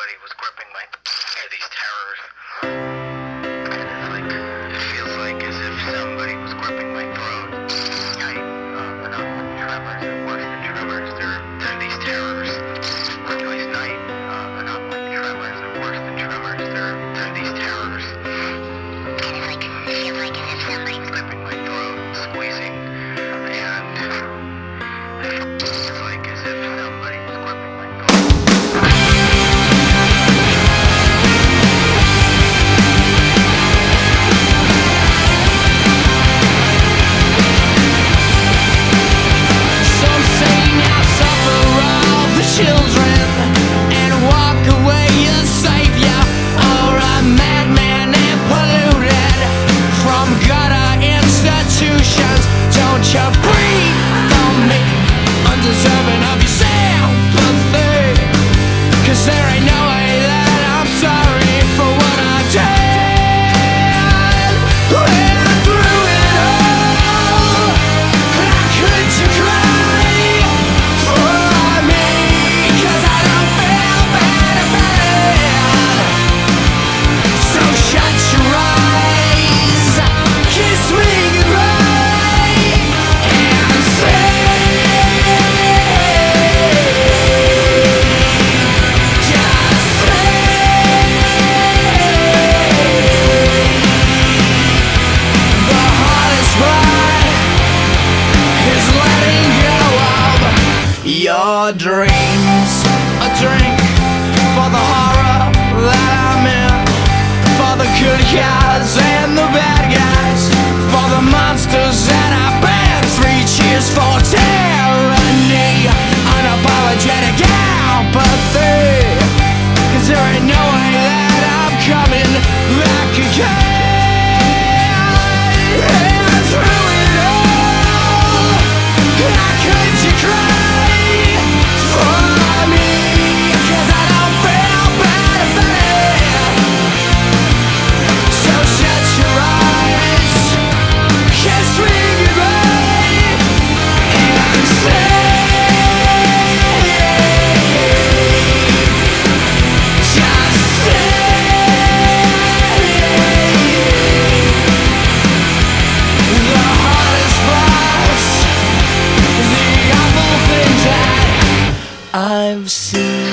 somebody was gripping my these terrors. And it's like, it feels like as if somebody was gripping my throat. They're not like tremors, they're worse than tremors. They're these terrors. Or at least night. They're not like tremors, they're worse than tremors. They're these terrors. And it's like, it feels like as if somebody was gripping my throat, squeezing. And it feels like as if somebody was gripping my throat. Your dreams, a drink for the horror that I'm in, for the good guys and the bad guys, for the monsters that I've been. 3 cheers for tyranny, unapologetic apathy, 'cause there ain't no way that I'm coming back again. And through it all, how could you cry? I've seen